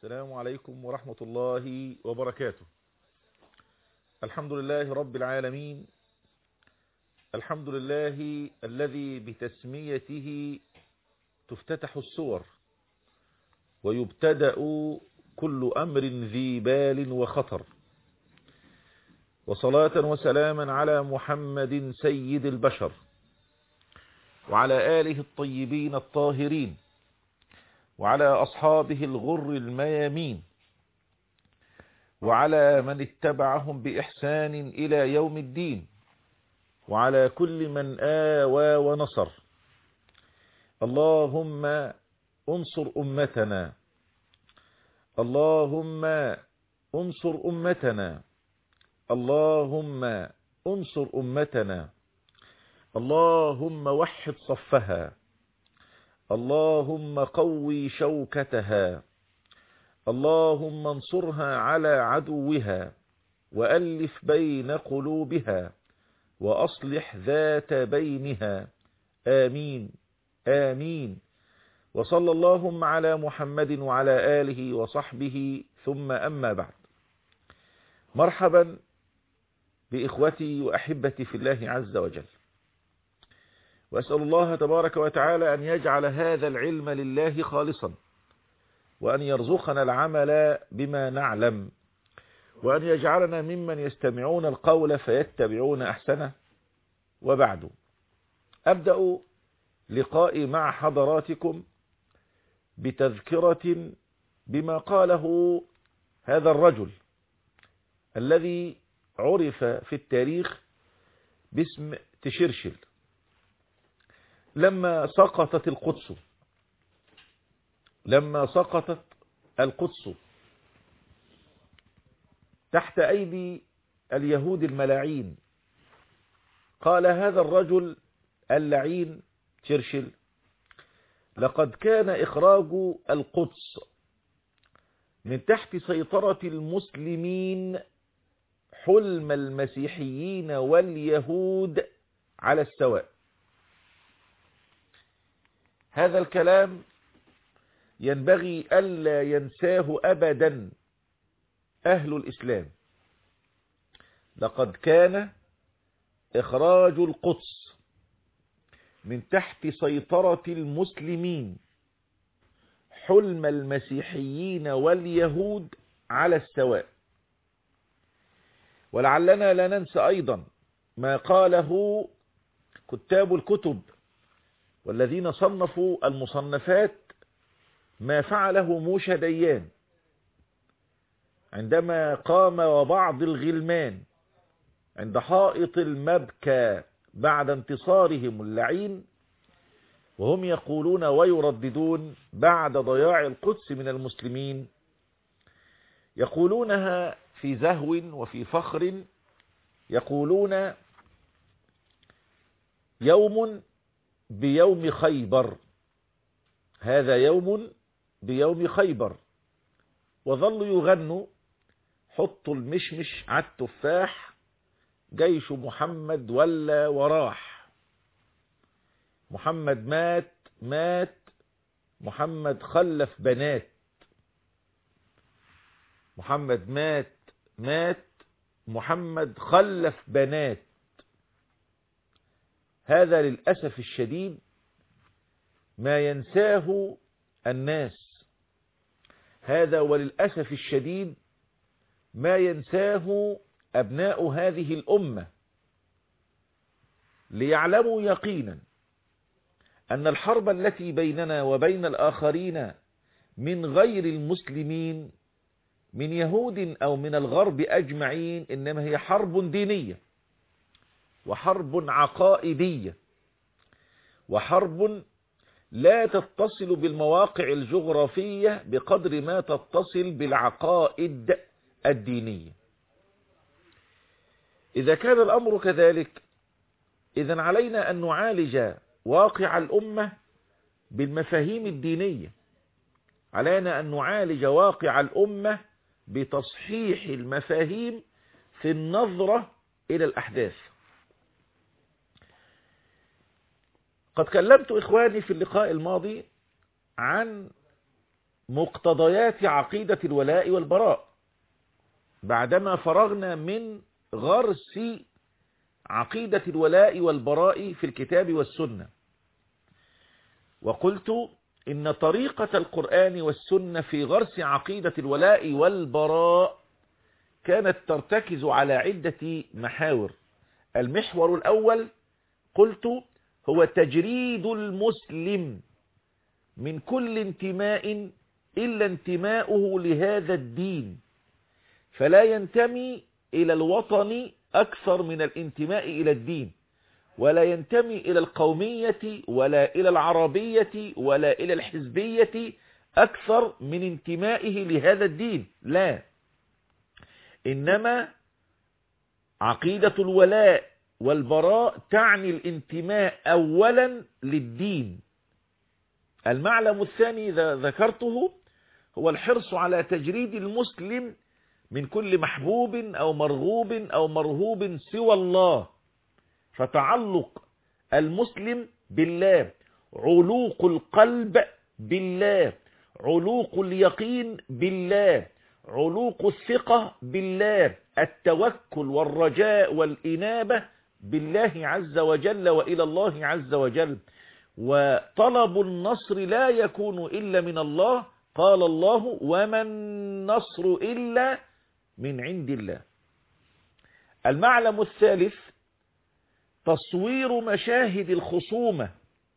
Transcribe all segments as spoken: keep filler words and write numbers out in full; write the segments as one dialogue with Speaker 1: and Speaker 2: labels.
Speaker 1: السلام عليكم ورحمة الله وبركاته. الحمد لله رب العالمين، الحمد لله الذي بتسميته تفتتح السور ويبتدأ كل أمر ذي بال وخطر، وصلاة وسلاما على محمد سيد البشر وعلى آله الطيبين الطاهرين وعلى أصحابه الغر الميامين وعلى من اتبعهم بإحسان إلى يوم الدين وعلى كل من آوى ونصر. اللهم انصر أمتنا، اللهم انصر أمتنا، اللهم انصر أمتنا، اللهم وحد صفها، اللهم قوي شوكتها، اللهم انصرها على عدوها وألف بين قلوبها وأصلح ذات بينها، آمين آمين. وصلى اللهم على محمد وعلى آله وصحبه، ثم أما بعد. مرحبا بإخوتي وأحبتي في الله عز وجل، وأسأل الله تبارك وتعالى أن يجعل هذا العلم لله خالصا، وأن يرزقنا العمل بما نعلم، وأن يجعلنا ممن يستمعون القول فيتبعون أحسنه. وبعد، أبدأ لقائي مع حضراتكم بتذكرة بما قاله هذا الرجل الذي عرف في التاريخ باسم تشرشل. لما سقطت القدس لما سقطت القدس تحت أيدي اليهود الملاعين، قال هذا الرجل اللعين تشرشل: لقد كان إخراج القدس من تحت سيطرة المسلمين حلم المسيحيين واليهود على السواء. هذا الكلام ينبغي ألا ينساه أبدا أهل الإسلام. لقد كان إخراج القدس من تحت سيطرة المسلمين حلم المسيحيين واليهود على السواء. ولعلنا لا ننسى أيضا ما قاله كتاب الكتب والذين صنفوا المصنفات، ما فعله موشى ديان عندما قام وبعض الغلمان عند حائط المبكى بعد انتصارهم اللعين، وهم يقولون ويرددون بعد ضياع القدس من المسلمين، يقولونها في زهو وفي فخر، يقولون يوم بيوم خيبر، هذا يوم بيوم خيبر، وظلوا يغنوا: حطوا المشمش على التفاح، جيش محمد ولا وراح، محمد مات مات، محمد خلف بنات، محمد مات مات، محمد خلف بنات. هذا للأسف الشديد ما ينساه الناس، هذا وللأسف الشديد ما ينساه أبناء هذه الأمة، ليعلموا يقينا أن الحرب التي بيننا وبين الآخرين من غير المسلمين من يهود أو من الغرب أجمعين إنما هي حرب دينية، وحرب عقائدية، وحرب لا تتصل بالمواقع الجغرافية بقدر ما تتصل بالعقائد الدينية. إذا كان الأمر كذلك، إذن علينا أن نعالج واقع الأمة بالمفاهيم الدينية، علينا أن نعالج واقع الأمة بتصحيح المفاهيم في النظرة إلى الأحداث. قد كلمت إخواني في اللقاء الماضي عن مقتضيات عقيدة الولاء والبراء بعدما فرغنا من غرس عقيدة الولاء والبراء في الكتاب والسنة. وقلت إن طريقة القرآن والسنة في غرس عقيدة الولاء والبراء كانت ترتكز على عدة محاور. المحور الأول قلت هو تجريد المسلم من كل انتماء إلا انتماؤه لهذا الدين، فلا ينتمي إلى الوطن أكثر من الانتماء إلى الدين، ولا ينتمي إلى القومية ولا إلى العربية ولا إلى الحزبية أكثر من انتمائه لهذا الدين. لا، إنما عقيدة الولاء والبراء تعني الانتماء أولا للدين. المعلم الثاني ذكرته هو الحرص على تجريد المسلم من كل محبوب أو مرغوب أو مرهوب سوى الله، فتعلق المسلم بالله، علوق القلب بالله، علوق اليقين بالله، علوق الثقة بالله، التوكل والرجاء والإنابة بالله عز وجل وإلى الله عز وجل. وطلب النصر لا يكون إلا من الله، قال الله وما النصر إلا من عند الله. المعلم الثالث تصوير مشاهد الخصومة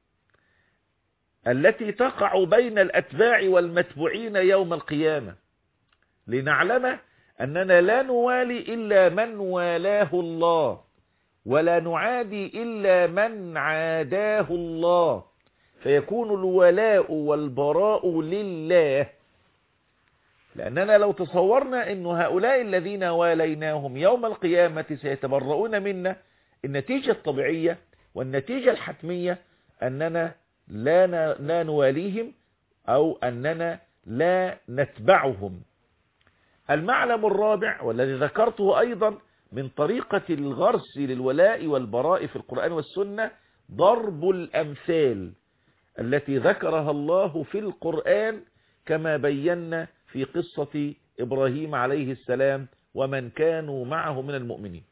Speaker 1: التي تقع بين الأتباع والمتبوعين يوم القيامة، لنعلم أننا لا نوالي إلا من والاه الله، ولا نعادي إلا من عاداه الله، فيكون الولاء والبراء لله. لأننا لو تصورنا أن هؤلاء الذين واليناهم يوم القيامة سيتبرؤون منا، النتيجة الطبيعية والنتيجة الحتمية أننا لا لا نواليهم أو أننا لا نتبعهم. المعلم الرابع والذي ذكرته أيضا من طريقة الغرس للولاء والبراء في القرآن والسنة ضرب الأمثال التي ذكرها الله في القرآن، كما بينا في قصة إبراهيم عليه السلام ومن كانوا معه من المؤمنين.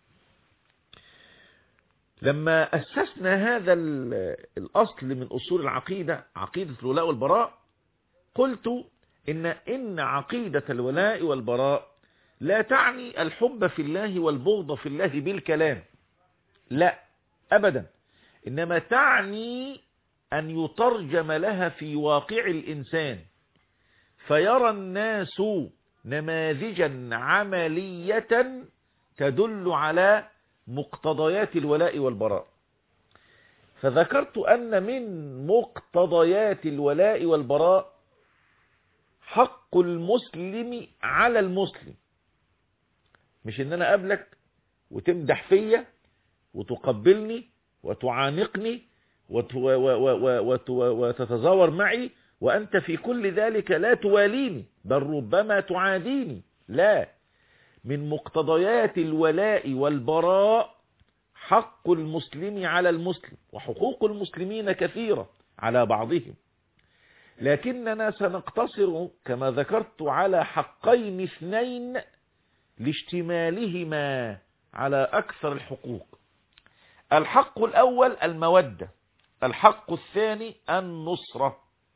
Speaker 1: لما أسسنا هذا الأصل من أصول العقيدة، عقيدة الولاء والبراء، قلت إن إن عقيدة الولاء والبراء لا تعني الحب في الله والبغض في الله بالكلام، لا أبدا، إنما تعني أن يترجم لها في واقع الإنسان، فيرى الناس نماذجا عملية تدل على مقتضيات الولاء والبراء. فذكرت أن من مقتضيات الولاء والبراء حق المسلم على المسلم، مش ان انا اقابلك وتمدح فيا وتقبلني وتعانقني وتتزاور معي وانت في كل ذلك لا تواليني، بل ربما تعاديني. لا، من مقتضيات الولاء والبراء حق المسلم على المسلم، وحقوق المسلمين كثيرة على بعضهم، لكننا سنقتصر كما ذكرت على حقين اثنين لاشتمالهما على أكثر الحقوق. الحق الأول المودة، الحق الثاني النصرة.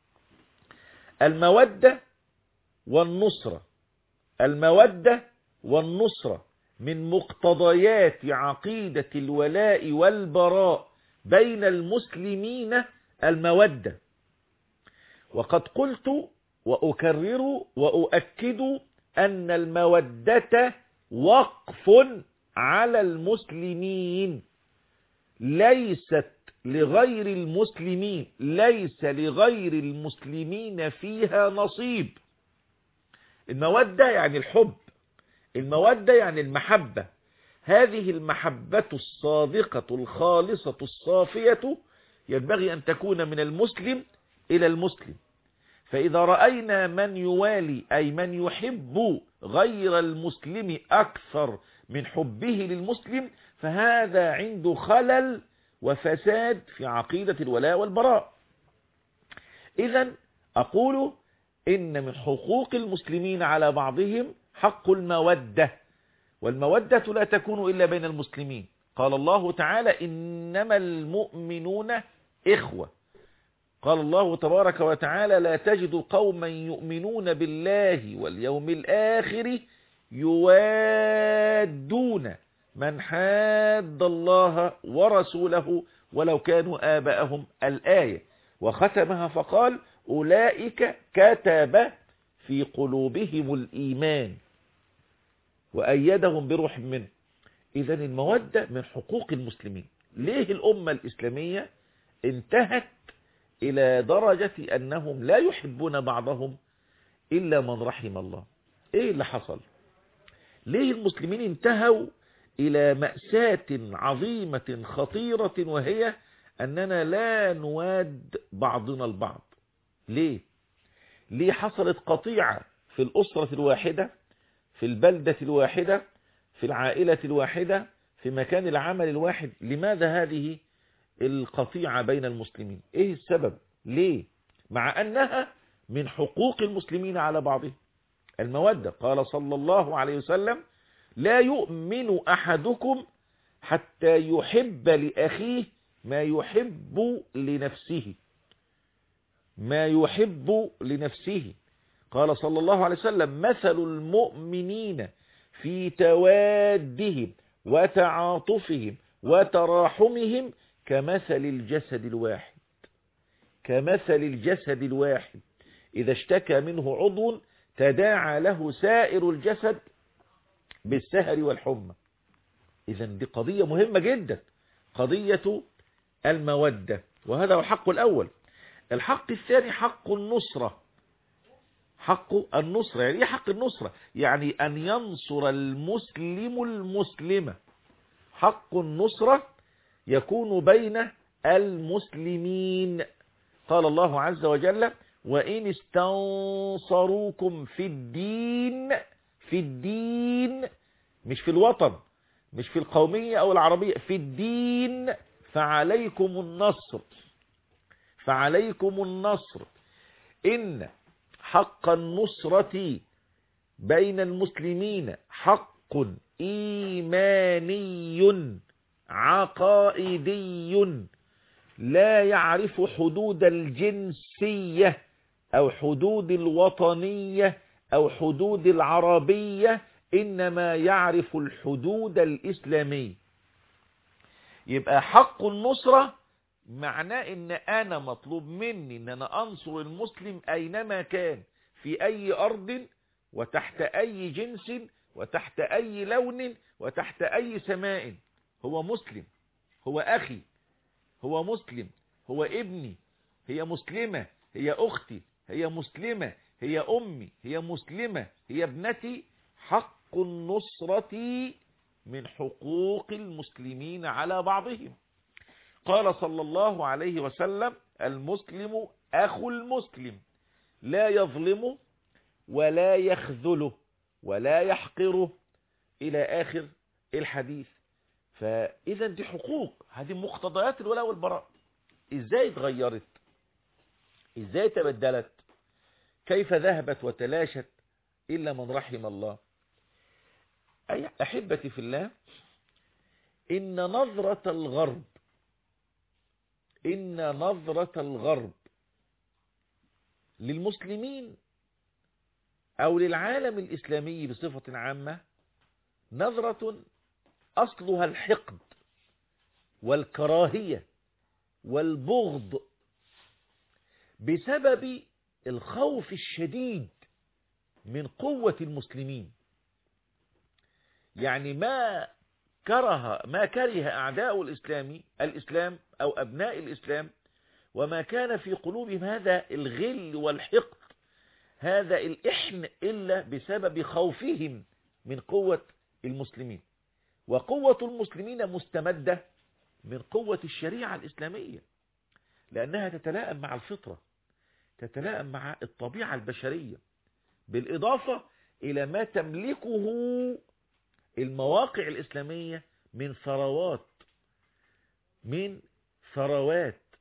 Speaker 1: المودة والنصرة، المودة والنصرة من مقتضيات عقيدة الولاء والبراء بين المسلمين المودة. وقد قلت وأكرر وأؤكد أن المودة وقف على المسلمين، ليست لغير المسلمين، ليس لغير المسلمين فيها نصيب. المودة يعني الحب، المودة يعني المحبة، هذه المحبة الصادقة الخالصة الصافية ينبغي أن تكون من المسلم إلى المسلم. فإذا رأينا من يوالي أي من يحب غير المسلم أكثر من حبه للمسلم، فهذا عنده خلل وفساد في عقيدة الولاء والبراء. إذن أقول إن من حقوق المسلمين على بعضهم حق المودة، والمودة لا تكون إلا بين المسلمين. قال الله تعالى إنما المؤمنون إخوة. قال الله تبارك وتعالى لا تجد قوما يؤمنون بالله واليوم الآخر يوادون من حاد الله ورسوله ولو كانوا آباءهم، الآية، وختمها فقال أولئك كتب في قلوبهم الإيمان وأيدهم بروح منه. إذن المودة من حقوق المسلمين. ليه الأمة الإسلامية انتهت إلى درجة أنهم لا يحبون بعضهم إلا من رحم الله؟ إيه اللي حصل؟ ليه المسلمين انتهوا إلى مأساة عظيمة خطيرة، وهي أننا لا نواد بعضنا البعض؟ ليه؟ ليه حصلت قطيعة في الأسرة الواحدة، في البلدة الواحدة، في العائلة الواحدة، في مكان العمل الواحد؟ لماذا هذه القطيعة بين المسلمين؟ ايه السبب؟ ليه؟ مع انها من حقوق المسلمين على بعضهم المودة. قال صلى الله عليه وسلم لا يؤمن احدكم حتى يحب لأخيه ما يحب لنفسه، ما يحب لنفسه. قال صلى الله عليه وسلم مثل المؤمنين في توادهم وتعاطفهم وتراحمهم كمثل الجسد الواحد، كمثل الجسد الواحد إذا اشتكى منه عضو تداعى له سائر الجسد بالسهر والحمى. إذن دي قضية مهمة جدا، قضية المودة، وهذا هو الحق الأول. الحق الثاني حق النصرة. حق النصرة يعني ايه حق النصرة؟ يعني أن ينصر المسلم المسلمة. حق النصرة يكون بين المسلمين. قال الله عز وجل وإن استنصروكم في الدين، في الدين مش في الوطن، مش في القومية أو العربية، في الدين فعليكم النصر، فعليكم النصر. إن حق النصرة بين المسلمين حق إيماني عقائدي لا يعرف حدود الجنسية أو حدود الوطنية أو حدود العربية، إنما يعرف الحدود الإسلامية. يبقى حق النصرة معناه إن أنا مطلوب مني إن أنا أنصر المسلم أينما كان، في أي أرض وتحت أي جنس وتحت أي لون وتحت أي سماء. هو مسلم، هو أخي، هو مسلم، هو ابني، هي مسلمة، هي أختي، هي مسلمة، هي أمي، هي مسلمة، هي ابنتي. حق النصرة من حقوق المسلمين على بعضهم. قال صلى الله عليه وسلم المسلم أخو المسلم لا يظلمه ولا يخذله ولا يحقره إلى آخر الحديث. فإذا دي حقوق، هذه مقتضيات الولاء والبراء. إزاي اتغيرت؟ إزاي تبدلت؟ كيف ذهبت وتلاشت إلا من رحم الله؟ أي أحبتي في الله، إن نظرة الغرب إن نظرة الغرب للمسلمين أو للعالم الإسلامي بصفة عامة نظرة أصلها الحقد والكراهية والبغض بسبب الخوف الشديد من قوة المسلمين. يعني ما كره ما كره أعداء الإسلام الإسلام أو أبناء الإسلام، وما كان في قلوبهم هذا الغل والحقد، هذا الإحن، إلا بسبب خوفهم من قوة المسلمين. وقوة المسلمين مستمدة من قوة الشريعة الإسلامية، لأنها تتلائم مع الفطرة، تتلائم مع الطبيعة البشرية، بالإضافة إلى ما تملكه المواقع الإسلامية من ثروات من ثروات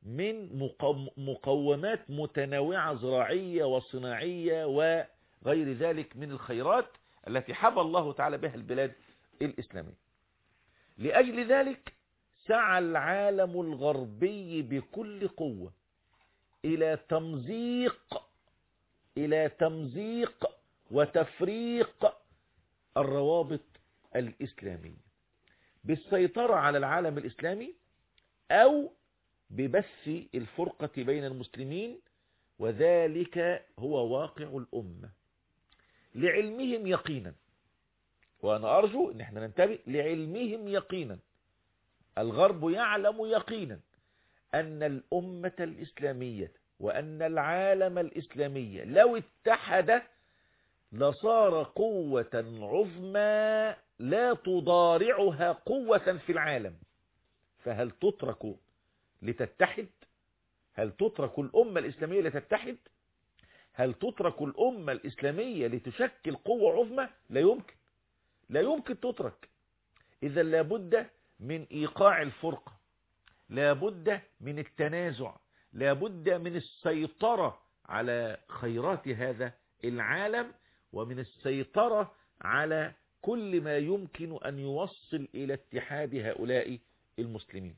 Speaker 1: من مقومات متنوعة زراعية وصناعية وغير ذلك من الخيرات التي حب الله تعالى بها البلاد الإسلامية. لأجل ذلك سعى العالم الغربي بكل قوة إلى تمزيق إلى تمزيق وتفريق الروابط الإسلامية بالسيطرة على العالم الإسلامي أو ببث الفرقة بين المسلمين، وذلك هو واقع الأمة لعلمهم يقينا. وأنا أرجو أن احنا ننتبه لعلمهم يقينا. الغرب يعلم يقينا أن الأمة الإسلامية وأن العالم الإسلامي لو اتحد لصار قوة عظمى لا تضارعها قوة في العالم. فهل تترك لتتحد؟ هل تترك الأمة الإسلامية لتتحد؟ هل تترك الأمة الإسلامية لتشكل قوة عظمى؟ لا يمكن، لا يمكن تترك. إذا لابد من إيقاع الفرقة، لابد من التنازع، لابد من السيطرة على خيرات هذا العالم، ومن السيطرة على كل ما يمكن أن يوصل إلى اتحاد هؤلاء المسلمين.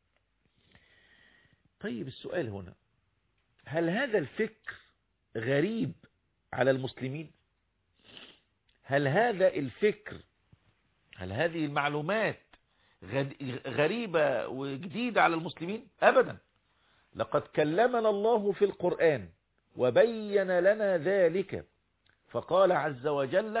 Speaker 1: طيب السؤال هنا، هل هذا الفكر غريب على المسلمين؟ هل هذا الفكر، هل هذه المعلومات غريبة وجديدة على المسلمين؟ أبدا. لقد كلمنا الله في القرآن وبين لنا ذلك، فقال عز وجل: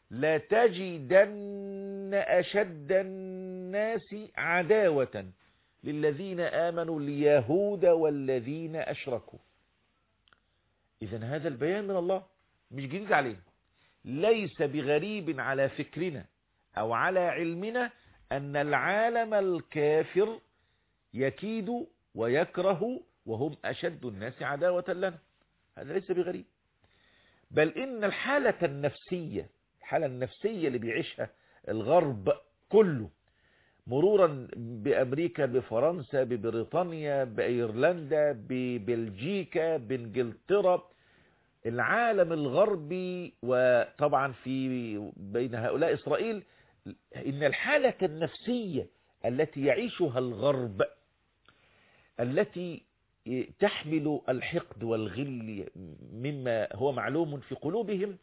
Speaker 1: لتجدن أشد الناس عداوة للذين آمنوا اليهود والذين أشركوا. إذن هذا البيان من الله مش جديد علينا، ليس بغريب على فكرنا أو على علمنا أن العالم الكافر يكيد ويكره وهم أشد الناس عداوة لنا. هذا ليس بغريب، بل إن الحالة النفسية الحالة النفسية اللي بيعيشها الغرب كله، مرورا بأمريكا، بفرنسا، ببريطانيا، بأيرلندا، ببلجيكا، بإنجلترا، العالم الغربي، وطبعا في بين هؤلاء إسرائيل، إن الحالة النفسية التي يعيشها الغرب التي تحمل الحقد والغل مما هو معلوم في قلوبهم،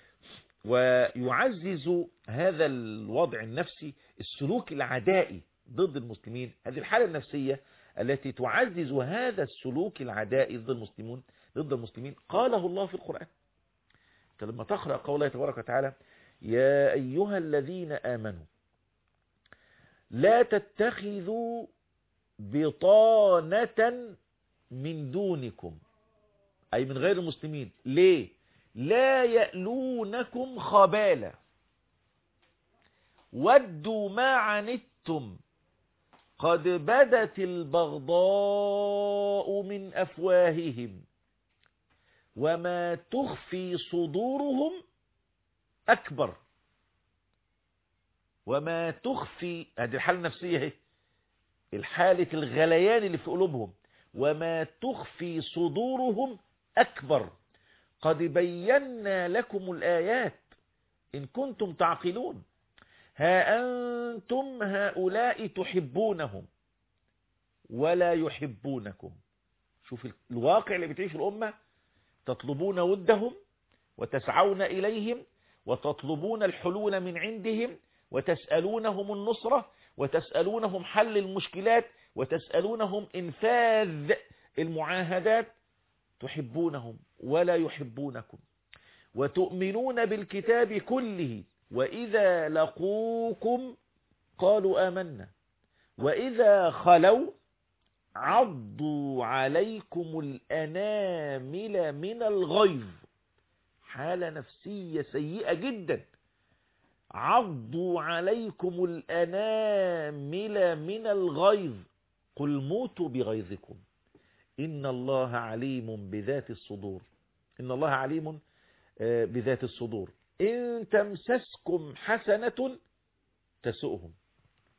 Speaker 1: ويعزز هذا الوضع النفسي السلوك العدائي ضد المسلمين. هذه الحالة النفسية التي تعزز هذا السلوك العدائي ضد المسلمين ضد المسلمين قاله الله في القرآن. لما تقرأ قوله تبارك وتعالى: يا أيها الذين آمنوا لا تتخذوا بطانة من دونكم، أي من غير المسلمين. ليه؟ لا يألونكم خبالا ودوا ما عنتم قد بدت البغضاء من أفواههم وما تخفي صدورهم أكبر. وما تخفي، هذه الحالة النفسية هي الحالة الغليان اللي في قلوبهم، وما تخفي صدورهم أكبر. قد بينا لكم الآيات إن كنتم تعقلون. ها أنتم هؤلاء تحبونهم ولا يحبونكم. شوف الواقع اللي بتعيش الأمة، تطلبون ودهم وتسعون إليهم وتطلبون الحلول من عندهم وتسألونهم النصرة وتسألونهم حل المشكلات وتسألونهم إنفاذ المعاهدات. تحبونهم ولا يحبونكم وتؤمنون بالكتاب كله، وإذا لقوكم قالوا آمنا وإذا خلوا عضوا عليكم الأنامل من الغيظ. حالة نفسية سيئة جدا. عضوا عليكم الأنامل من الغيظ قل موتوا بغيظكم إن الله عليم بذات الصدور. إن الله عليم بذات الصدور. إن تمسسكم حسنة تسؤهم.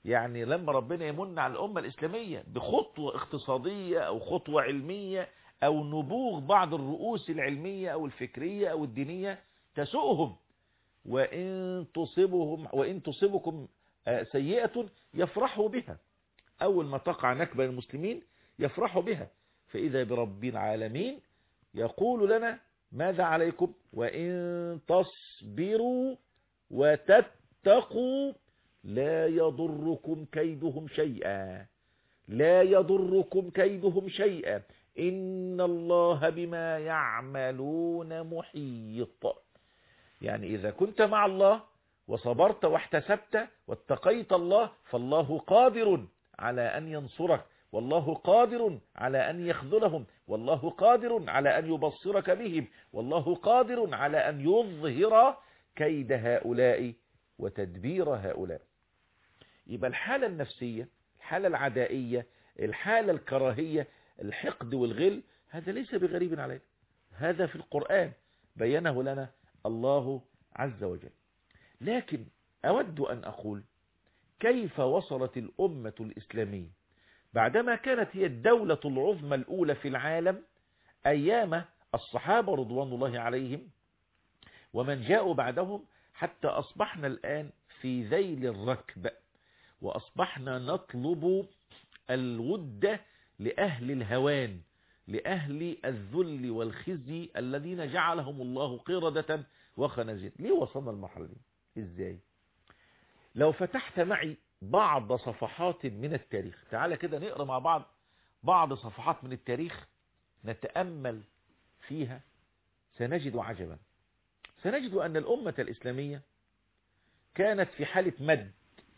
Speaker 1: يعني لما ربنا يمن على الأمة الإسلامية بخطوة اقتصادية أو خطوة علمية أو نبوغ بعض الرؤوس العلمية أو الفكرية أو الدينية تسؤهم، وإن تصبهم وإن تصبكم سيئة يفرحوا بها. أول ما تقع نكبة للمسلمين يفرحوا بها، فإذا برب العالمين يقول لنا ماذا عليكم؟ وإن تصبروا وتتقوا لا يضركم كيدهم شيئا، لا يضركم كيدهم شيئا إن الله بما يعملون محيط. يعني إذا كنت مع الله وصبرت واحتسبت واتقيت الله فالله قادر على أن ينصرك، والله قادر على أن يخذلهم، والله قادر على أن يبصرك بهم، والله قادر على أن يظهر كيد هؤلاء وتدبير هؤلاء. يبقى الحالة النفسية، الحالة العدائية، الحالة الكراهية، الحقد والغل، هذا ليس بغريب علينا، هذا في القرآن بينه لنا الله عز وجل. لكن أود أن أقول كيف وصلت الأمة الإسلامية بعدما كانت هي الدولة العظمى الأولى في العالم أيام الصحابة رضوان الله عليهم ومن جاءوا بعدهم، حتى أصبحنا الآن في ذيل الركب، وأصبحنا نطلب الود لأهل الهوان، لأهل الذل والخزي الذين جعلهم الله قردة وخنازير. ليه وصلنا المرحلة دي؟ إزاي؟ لو فتحت معي بعض صفحات من التاريخ، تعالى كده نقرأ مع بعض بعض صفحات من التاريخ نتأمل فيها، سنجد عجبا. سنجد أن الأمة الإسلامية كانت في حالة مد،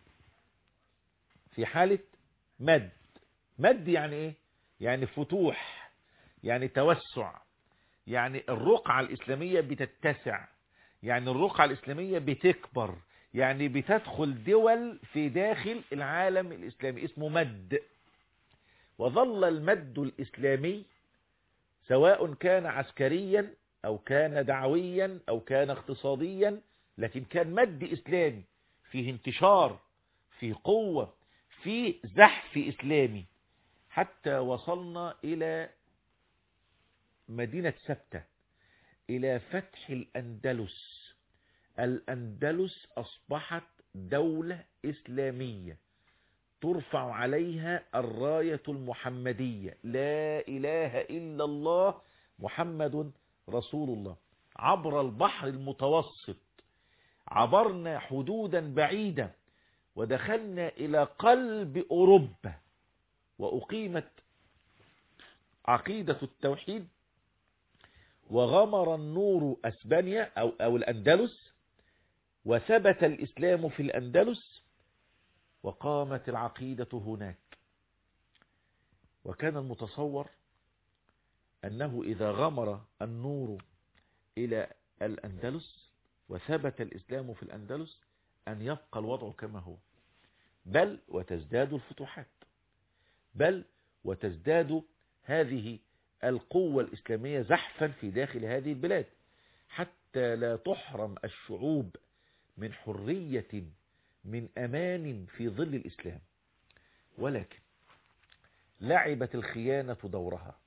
Speaker 1: في حالة مد. مد يعني إيه؟ يعني فتوح، يعني توسع، يعني الرقعة الإسلامية بتتسع، يعني الرقعة الإسلامية بتكبر، يعني بتدخل دول في داخل العالم الإسلامي، اسمه مد. وظل المد الإسلامي سواء كان عسكريا أو كان دعويا أو كان اقتصاديا، لكن كان مد إسلامي فيه انتشار، فيه قوة، فيه زحف إسلامي، حتى وصلنا إلى مدينة سبتة، إلى فتح الأندلس. الأندلس أصبحت دولة إسلامية ترفع عليها الراية المحمدية، لا إله إلا الله محمد رسول الله. عبر البحر المتوسط عبرنا حدودا بعيدة ودخلنا إلى قلب أوروبا، وأقيمت عقيدة التوحيد، وغمر النور أسبانيا أو, أو الأندلس، وثبت الإسلام في الأندلس، وقامت العقيدة هناك. وكان المتصور أنه إذا غمر النور إلى الأندلس وثبت الإسلام في الأندلس أن يبقى الوضع كما هو، بل وتزداد الفتوحات، بل وتزداد هذه القوة الإسلامية زحفا في داخل هذه البلاد، حتى لا تحرم الشعوب من حرية، من أمان في ظل الإسلام. ولكن لعبت الخيانة دورها،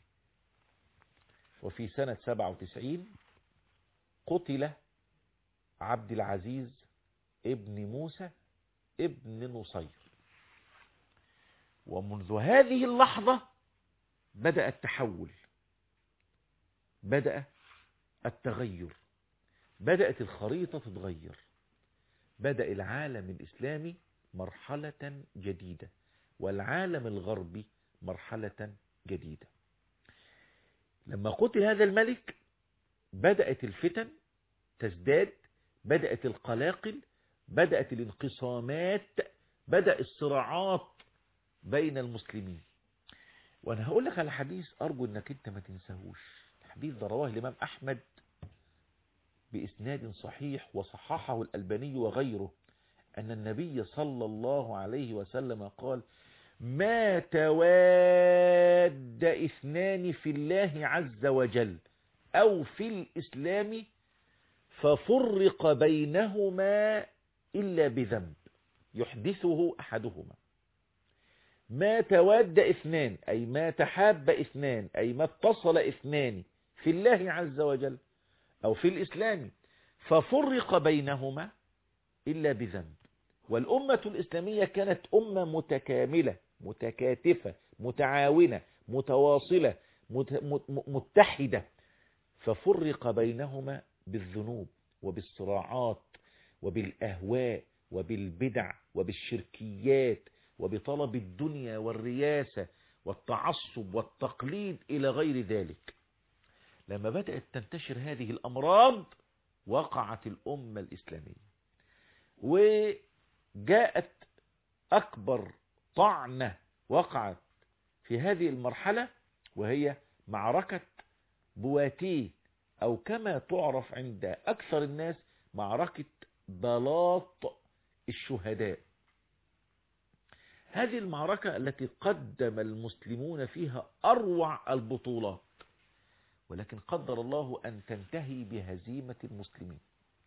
Speaker 1: وفي سنة سبعة وتسعين قتل عبد العزيز ابن موسى ابن نصير. ومنذ هذه اللحظة بدأ التحول، بدأ التغير، بدأت الخريطة تتغير، بدأ العالم الإسلامي مرحلة جديدة، والعالم الغربي مرحلة جديدة. لما قتل هذا الملك بدأت الفتن تزداد، بدأت القلاقل، بدأت الانقسامات، بدأ الصراعات بين المسلمين. وانا هقول لك على حديث ارجو انك انت ما تنساهوش. الحديث ده رواه الامام احمد باسناد صحيح وصححه الالباني وغيره، ان النبي صلى الله عليه وسلم قال: ما تواد اثنان في الله عز وجل او في الاسلام ففرق بينهما الا بذنب. يحدثه أحدهما. ما تواد اثنان أي ما تحاب اثنان أي ما اتصل اثنان في الله عز وجل أو في الإسلام ففرق بينهما إلا بذنب. والأمة الإسلامية كانت أمة متكاملة متكاتفة متعاونة متواصلة متحدة، ففرق بينهما بالذنوب وبالصراعات وبالأهواء وبالبدع وبالشركيات وبطلب الدنيا والرياسة والتعصب والتقليد إلى غير ذلك. لما بدأت تنتشر هذه الأمراض وقعت الأمة الإسلامية، وجاءت أكبر طعنة وقعت في هذه المرحلة وهي معركة بواتيه، أو كما تعرف عند أكثر الناس معركة بلاط الشهداء. هذه المعركة التي قدم المسلمون فيها أروع البطولات، ولكن قدر الله أن تنتهي بهزيمة المسلمين،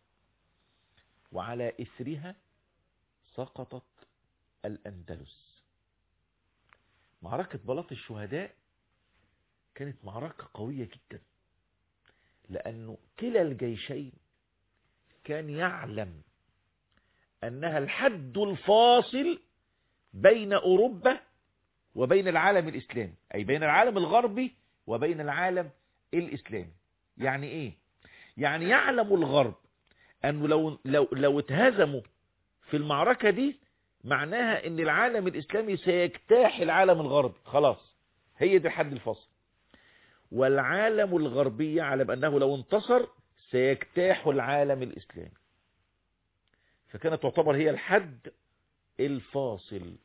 Speaker 1: وعلى إثرها سقطت الأندلس. معركة بلاط الشهداء كانت معركة قوية جدا، لأنه كلا الجيشين كان يعلم أنها الحد الفاصل بين أوروبا وبين العالم الإسلامي، أي بين العالم الغربي وبين العالم الإسلامي. يعني إيه؟ يعني يعلم الغرب أنه لو, لو, لو اتهزموا في المعركة دي معناها أن العالم الإسلامي سيجتاح العالم الغربي، خلاص هي دي الحد الفاصل. والعالم الغربي يعلم أنه لو انتصر سيجتاح العالم الإسلامي، فكانت تعتبر هي الحد الفاصل.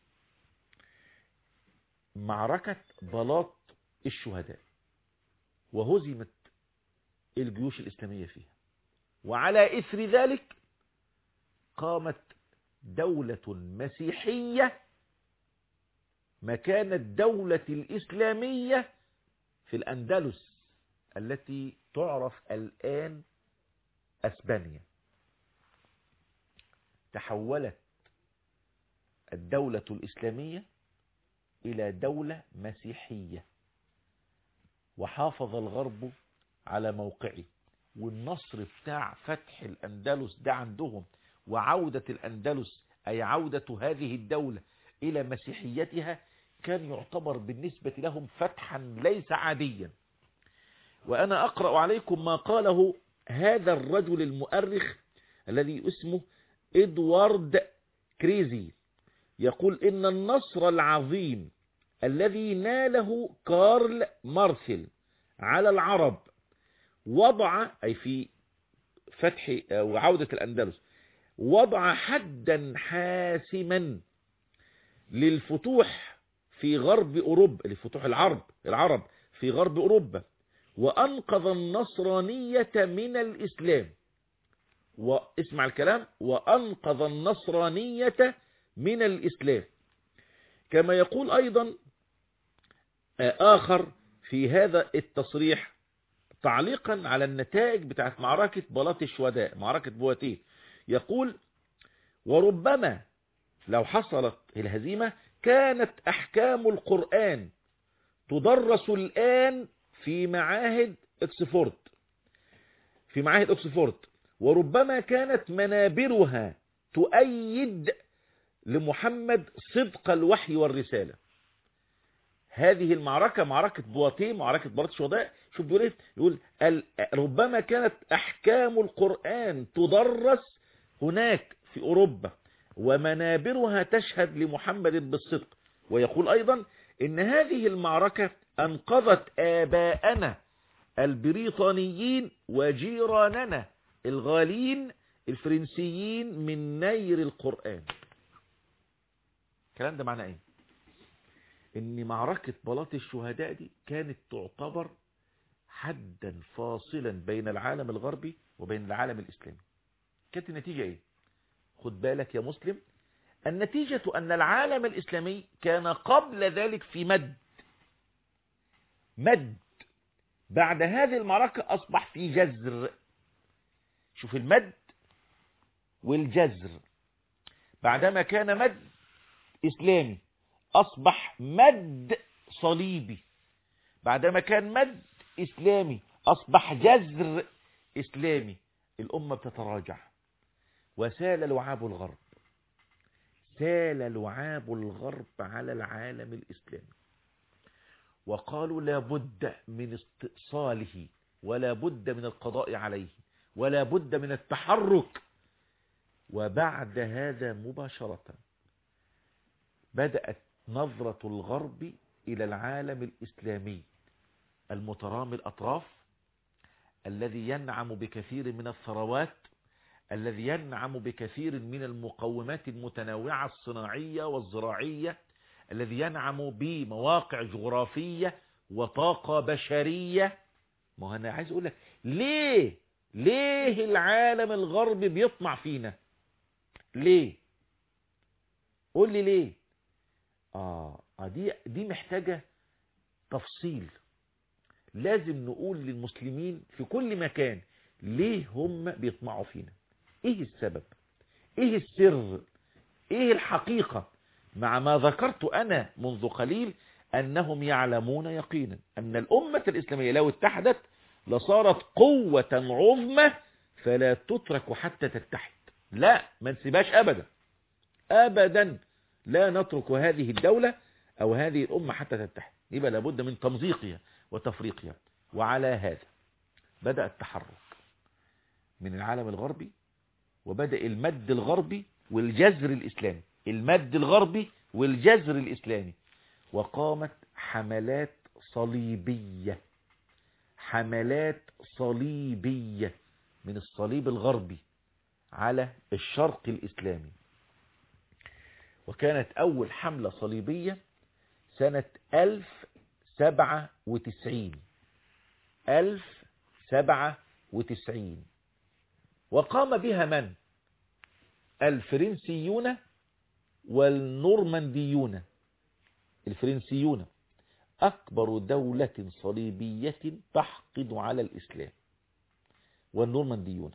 Speaker 1: معركة بلاط الشهداء، وهزمت الجيوش الإسلامية فيها، وعلى إثر ذلك قامت دولة مسيحية مكان الدولة الإسلامية في الأندلس التي تعرف الآن أسبانيا. تحولت الدولة الإسلامية إلى دولة مسيحية، وحافظ الغرب على موقعه. والنصر بتاع فتح الأندلس ده عندهم وعودة الأندلس أي عودة هذه الدولة إلى مسيحيتها كان يعتبر بالنسبة لهم فتحا ليس عاديا. وأنا أقرأ عليكم ما قاله هذا الرجل المؤرخ الذي اسمه إدوارد كريزي، يقول إن النصر العظيم الذي ناله كارل مارسيل على العرب وضع أي في فتح وعودة الأندلس وضع حدا حاسما للفتوح في غرب أوروبا، لفتوح العرب العرب في غرب أوروبا، وأنقذ النصرانية من الإسلام. واسمع الكلام، وأنقذ النصرانية من الإسلام. كما يقول أيضا آخر في هذا التصريح تعليقا على النتائج بتاعت معركة بلاط الشهداء، معركة بواتيه، يقول: وربما لو حصلت الهزيمة كانت أحكام القرآن تدرس الآن في معاهد أكسفورد في معاهد أكسفورد وربما كانت منابرها تؤيد لمحمد صدق الوحي والرسالة. هذه المعركة معركة بواتيه، معركة بلاط الشهداء، شوف بيقول ايه، يقول ربما كانت أحكام القرآن تدرس هناك في أوروبا ومنابرها تشهد لمحمد بالصدق. ويقول أيضا إن هذه المعركة أنقذت آباءنا البريطانيين وجيراننا الغالين الفرنسيين من نير القرآن. الكلام ده معناه ايه؟ ان معركة بلاط الشهداء دي كانت تعتبر حدا فاصلا بين العالم الغربي وبين العالم الإسلامي. كانت النتيجة ايه؟ خد بالك يا مسلم، النتيجة أن العالم الإسلامي كان قبل ذلك في مد مد بعد هذه المعركة أصبح في جزر. شوف المد والجزر. بعدما كان مد إسلامي أصبح مد صليبي، بعدما كان مد إسلامي أصبح جذر إسلامي. الأمة بتتراجع، وسال لعاب الغرب، سال لعاب الغرب على العالم الإسلامي، وقالوا لا بد من استئصاله، ولا بد من القضاء عليه، ولا بد من التحرك. وبعد هذا مباشرة بدأت نظرة الغرب إلى العالم الإسلامي المترامي الأطراف، الذي ينعم بكثير من الثروات، الذي ينعم بكثير من المقومات المتنوعة الصناعية والزراعية، الذي ينعم بمواقع جغرافية وطاقة بشرية. ما أنا عايز أقول لك ليه ليه العالم الغربي بيطمع فينا؟ ليه؟ قول لي ليه؟ آه دي دي محتاجة تفصيل. لازم نقول للمسلمين في كل مكان ليه هم بيطمعوا فينا، ايه السبب، ايه السر، ايه الحقيقة، مع ما ذكرت انا منذ قليل انهم يعلمون يقينا ان الامة الاسلامية لو اتحدت لصارت قوة عظمى فلا تترك حتى تتحد. لا، ما نسيبهاش ابدا ابدا، لا نترك هذه الدولة او هذه الامة حتى تتحد، يبقى لابد من تمزيقها وتفريقها. وعلى هذا بدأ التحرك من العالم الغربي، وبدأ المد الغربي والجذر الإسلامي، المد الغربي والجذر الإسلامي، وقامت حملات صليبية، حملات صليبية من الصليب الغربي على الشرق الإسلامي. وكانت أول حملة صليبية سنة ألف سبعة وتسعين ألف سبعة وتسعين، وقام بها من؟ الفرنسيون والنورمانديون. الفرنسيون أكبر دولة صليبية تحقد على الإسلام، والنورمانديون،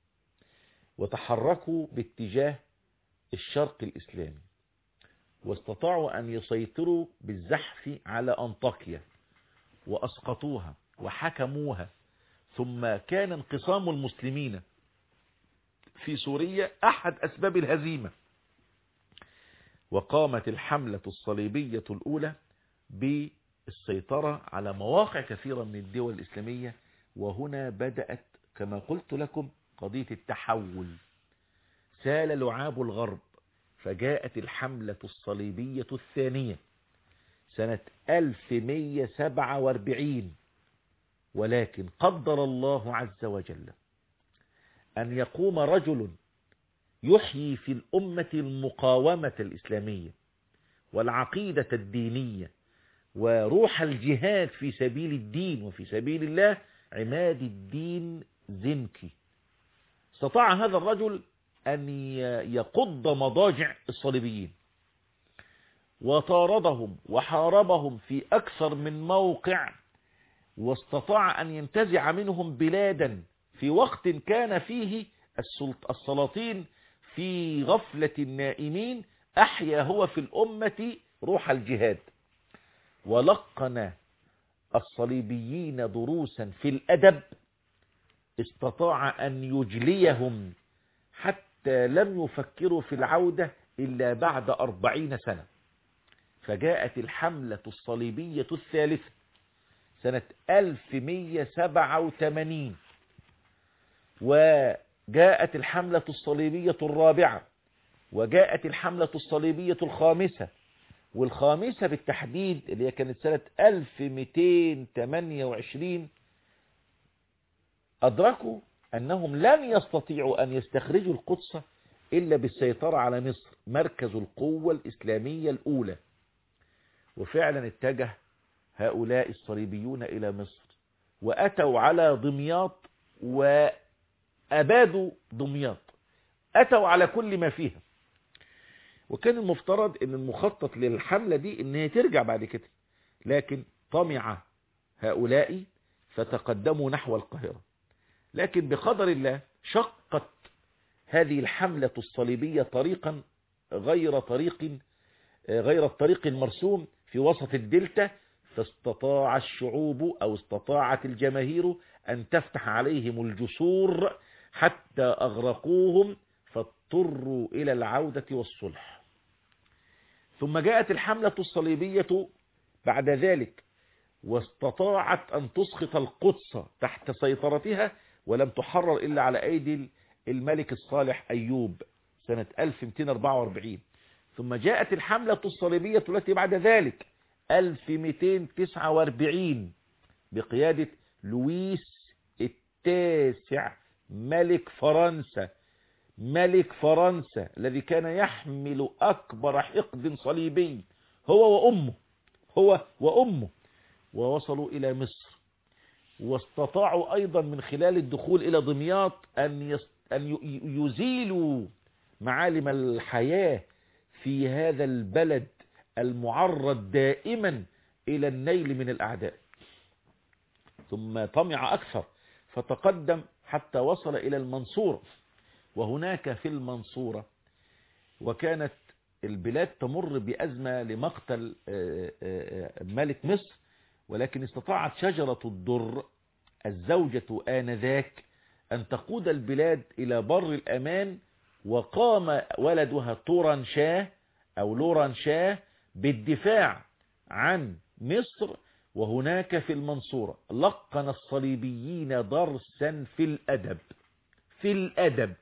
Speaker 1: وتحركوا باتجاه الشرق الإسلامي، واستطاعوا أن يسيطروا بالزحف على أنطاكيا وأسقطوها وحكموها. ثم كان انقسام المسلمين في سوريا أحد أسباب الهزيمة. وقامت الحملة الصليبية الأولى بالسيطرة على مواقع كثيرة من الدول الإسلامية، وهنا بدأت كما قلت لكم قضية التحول. سال لعاب الغرب، فجاءت الحملة الصليبية الثانية سنة ألف ومئة وسبعة وأربعين، ولكن قدر الله عز وجل أن يقوم رجل يحيي في الأمة المقاومة الإسلامية والعقيدة الدينية وروح الجهاد في سبيل الدين وفي سبيل الله، عماد الدين زنكي. استطاع هذا الرجل أن يقض مضاجع الصليبيين، وطاردهم وحاربهم في أكثر من موقع، واستطاع أن ينتزع منهم بلادا في وقت كان فيه السلاطين في غفلة النائمين. أحيا هو في الأمة روح الجهاد، ولقن الصليبيين دروسا في الأدب استطاع أن يجليهم حتى لم يفكروا في العودة إلا بعد أربعين سنة. فجاءت الحملة الصليبية الثالثة سنة ألف ومئة وسبعة وثمانين، وجاءت الحملة الصليبية الرابعة، وجاءت الحملة الصليبية الخامسة، والخامسة بالتحديد اللي هي كانت سنة ألف ومئتين وثمانية وعشرين. أدركوا أنهم لن يستطيعوا أن يستخرجوا القدس إلا بالسيطرة على مصر، مركز القوة الإسلامية الأولى. وفعلا اتجه هؤلاء الصليبيون إلى مصر، وأتوا على دمياط وأبادوا دمياط، أتوا على كل ما فيها. وكان المفترض أن المخطط للحملة دي أن هي ترجع بعد كده، لكن طمع هؤلاء فتقدموا نحو القاهرة. لكن بقدر الله شقت هذه الحملة الصليبية طريقا غير طريق غير الطريق المرسوم في وسط الدلتا، فاستطاع الشعوب أو استطاعت الجماهير أن تفتح عليهم الجسور حتى أغرقوهم، فاضطروا إلى العودة والصلح. ثم جاءت الحملة الصليبية بعد ذلك، واستطاعت أن تسقط القدس تحت سيطرتها، ولم تحرر إلا على أيدي الملك الصالح أيوب سنة ألف ومئتين وأربعة وأربعين. ثم جاءت الحملة الصليبية التي بعد ذلك ألف ومئتين وتسعة وأربعين بقيادة لويس التاسع ملك فرنسا، ملك فرنسا الذي كان يحمل أكبر حقد صليبي هو وأمه هو وأمه ووصلوا إلى مصر، واستطاعوا أيضا من خلال الدخول إلى دمياط أن أن يزيلوا معالم الحياة في هذا البلد المعرض دائما إلى النيل من الأعداء. ثم طمع أكثر فتقدم حتى وصل إلى المنصورة، وهناك في المنصورة وكانت البلاد تمر بأزمة لمقتل ملك مصر، ولكن استطاعت شجرة الدر الزوجة آنذاك أن تقود البلاد إلى بر الأمان، وقام ولدها تورانشاه أو لورانشاه بالدفاع عن مصر. وهناك في المنصورة لقن الصليبيين درسا في الأدب في الأدب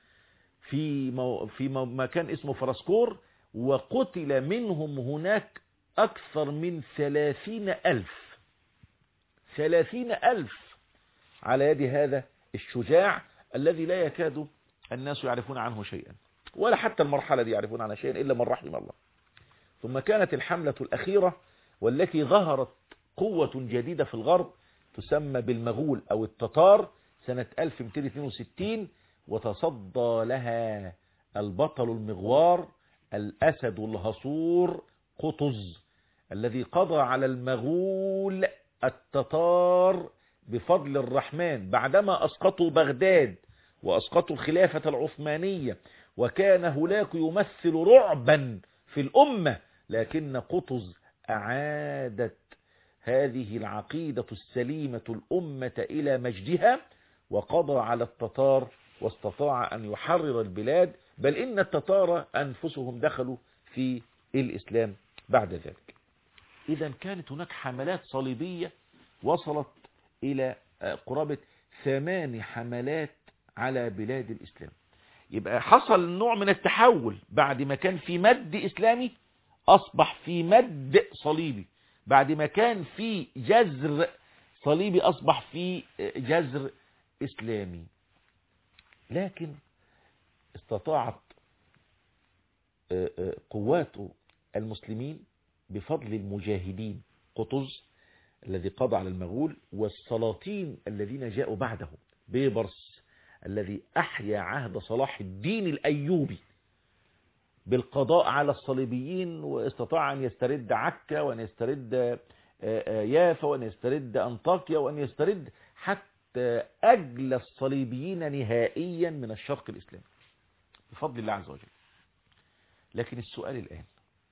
Speaker 1: في مو في مكان اسمه فرسكور، وقتل منهم هناك أكثر من ثلاثين ألف ثلاثين ألف على يد هذا الشجاع الذي لا يكاد الناس يعرفون عنه شيئا، ولا حتى المرحلة دي يعرفون عنها شيئا إلا من رحم الله. ثم كانت الحملة الأخيرة والتي ظهرت قوة جديدة في الغرب تسمى بالمغول أو التتار سنة ألف ومئتين واثنين وستين، وتصدى لها البطل المغوار الأسد الهصور قطز الذي قضى على المغول التتار بفضل الرحمن بعدما أسقطوا بغداد وأسقطوا الخلافة العثمانية، وكان هناك يمثل رعبا في الأمة، لكن قطز أعادت هذه العقيدة السليمة الأمة إلى مجدها، وقضى على التتار واستطاع أن يحرر البلاد، بل إن التتار أنفسهم دخلوا في الإسلام بعد ذلك. إذا كانت هناك حملات صليبية وصلت إلى قرابة ثمان حملات على بلاد الإسلام. يبقى حصل نوع من التحول، بعد ما كان في مد إسلامي أصبح في مد صليبي، بعد ما كان في جذر صليبي أصبح في جذر إسلامي. لكن استطاعت قوات المسلمين بفضل المجاهدين قطز الذي قضى على المغول، والسلاطين الذين جاءوا بعده، بيبرس الذي أحيا عهد صلاح الدين الأيوبي بالقضاء على الصليبيين، واستطاع أن يسترد عكا وأن يسترد يافا وأن يسترد أنطاكيا وأن يسترد حتى أجل الصليبيين نهائيا من الشرق الإسلامي بفضل الله عز وجل. لكن السؤال الآن،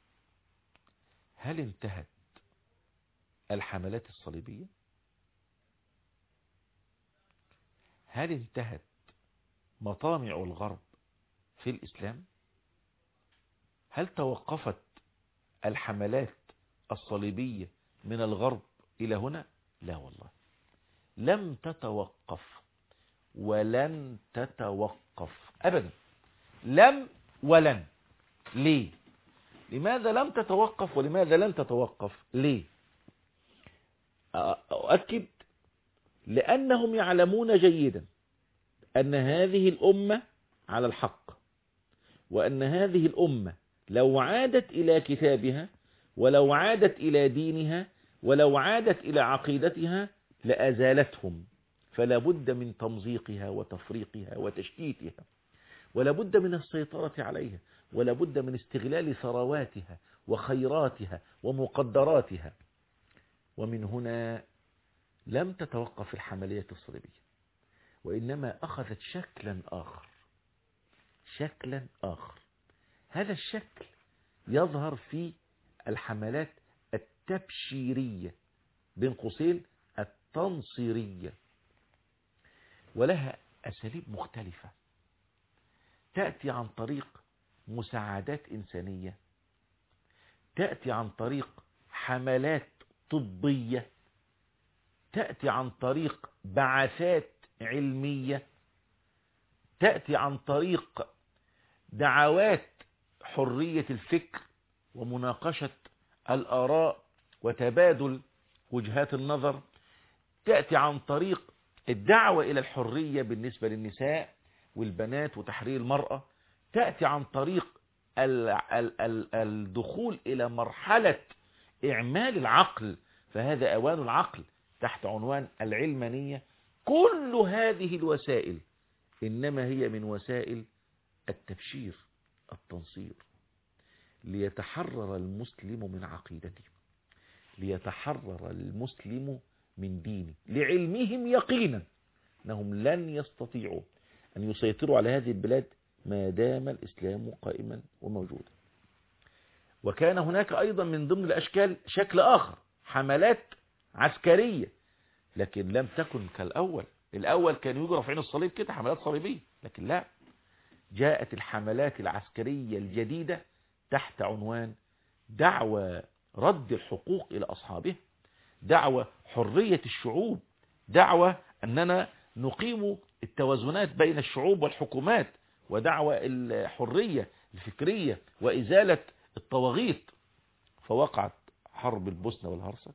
Speaker 1: هل انتهت الحملات الصليبية؟ هل انتهت مطامع الغرب في الإسلام؟ هل توقفت الحملات الصليبية من الغرب إلى هنا؟ لا والله، لم تتوقف ولن تتوقف أبدا، لم ولن. ليه؟ لماذا لم تتوقف ولماذا لن تتوقف؟ ليه؟ أؤكد، لأنهم يعلمون جيدا أن هذه الأمة على الحق، وأن هذه الأمة لو عادت إلى كتابها ولو عادت إلى دينها ولو عادت إلى عقيدتها لأزالتهم، فلا بد من تمزيقها وتفريقها وتشتيتها، ولا بد من السيطرة عليها، ولا بد من استغلال ثرواتها وخيراتها ومقدراتها. ومن هنا لم تتوقف الحملية الصليبية، وإنما أخذت شكلا آخر شكلا آخر هذا الشكل يظهر في الحملات التبشيرية بين قوسين التنصيرية، ولها أساليب مختلفة تأتي عن طريق مساعدات إنسانية، تأتي عن طريق حملات طبية، تأتي عن طريق بعثات علمية، تأتي عن طريق دعوات حرية الفكر ومناقشة الآراء وتبادل وجهات النظر، تأتي عن طريق الدعوة إلى الحرية بالنسبة للنساء والبنات وتحرير المرأة، تأتي عن طريق الدخول إلى مرحلة إعمال العقل، فهذا أوان العقل تحت عنوان العلمانية. كل هذه الوسائل إنما هي من وسائل التبشير التنصير، ليتحرر المسلم من عقيدته، ليتحرر المسلم من دينه، لعلمهم يقينا أنهم لن يستطيعوا أن يسيطروا على هذه البلاد ما دام الإسلام قائما وموجودا. وكان هناك أيضا من ضمن الأشكال شكل آخر، حملات عسكرية، لكن لم تكن كالأول. الأول كان يجرى في عين الصليب كده حملات صليبية، لكن لا، جاءت الحملات العسكرية الجديدة تحت عنوان دعوة رد الحقوق إلى أصحابها، دعوة حرية الشعوب، دعوة أننا نقيم التوازنات بين الشعوب والحكومات، ودعوة الحرية الفكرية وإزالة الطواغيت. فوقعت حرب البوسنة والهرسك،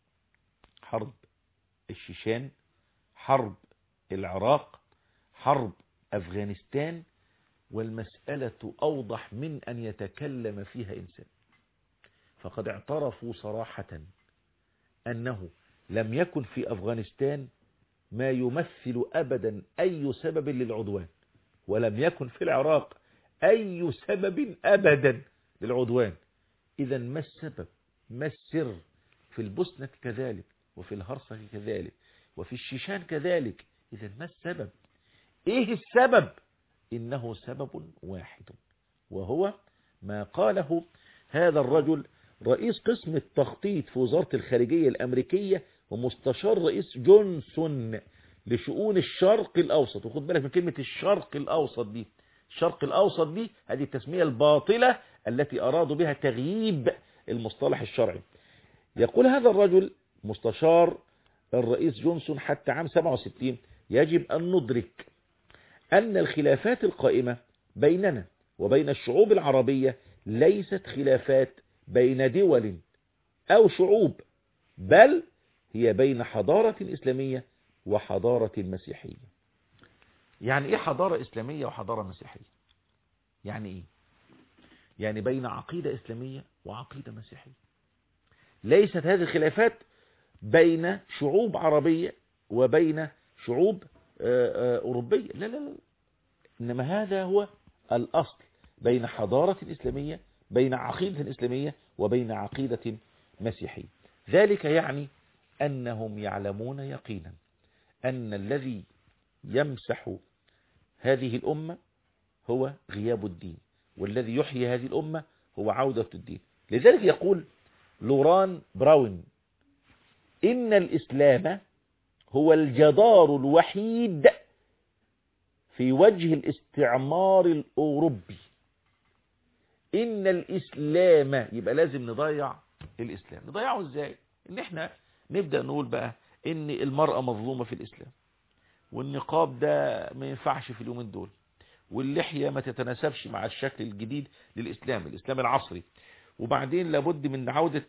Speaker 1: حرب الشيشان، حرب العراق، حرب أفغانستان، والمسألة أوضح من أن يتكلم فيها إنسان. فقد اعترفوا صراحة أنه لم يكن في أفغانستان ما يمثل أبدا أي سبب للعدوان، ولم يكن في العراق أي سبب أبدا للعدوان. إذا ما السبب؟ ما السر؟ في البوسنة كذلك، وفي الهرسك كذلك، وفي الشيشان كذلك. إذا ما السبب؟ إيه السبب؟ إنه سبب واحد، وهو ما قاله هذا الرجل رئيس قسم التخطيط في وزارة الخارجية الأمريكية ومستشار رئيس جونسون لشؤون الشرق الأوسط. وخد بالك من كلمة الشرق الأوسط دي، الشرق الأوسط دي هذه التسمية الباطلة التي أرادوا بها تغييب المصطلح الشرعي. يقول هذا الرجل مستشار الرئيس جونسون حتى عام سبعة وستين: يجب أن ندرك أن الخلافات القائمة بيننا وبين الشعوب العربية ليست خلافات بين دول أو شعوب، بل هي بين حضارة إسلامية وحضارة مسيحية. يعني إيه حضارة إسلامية وحضارة مسيحية؟ يعني إيه؟ يعني بين عقيدة إسلامية وعقيدة مسيحية. ليست هذه الخلافات بين شعوب عربية وبين شعوب أوروبية، لا لا لا، إنما هذا هو الأصل، بين حضارة إسلامية، بين عقيدة إسلامية، وبين عقيدة مسيحية. ذلك يعني أنهم يعلمون يقينا أن الذي يمسح هذه الأمة هو غياب الدين، والذي يحيي هذه الأمة هو عودة الدين. لذلك يقول لوران براون: إن الإسلام هو الجدار الوحيد في وجه الاستعمار الأوروبي. إن الإسلام، يبقى لازم نضيع الإسلام. نضيعه إزاي؟ إن إحنا نبدأ نقول بقى إن المرأة مظلومة في الإسلام، والنقاب ده ما ينفعش في اليومين دول، واللحية ما تتناسبش مع الشكل الجديد للإسلام، الإسلام العصري. وبعدين لابد من عودة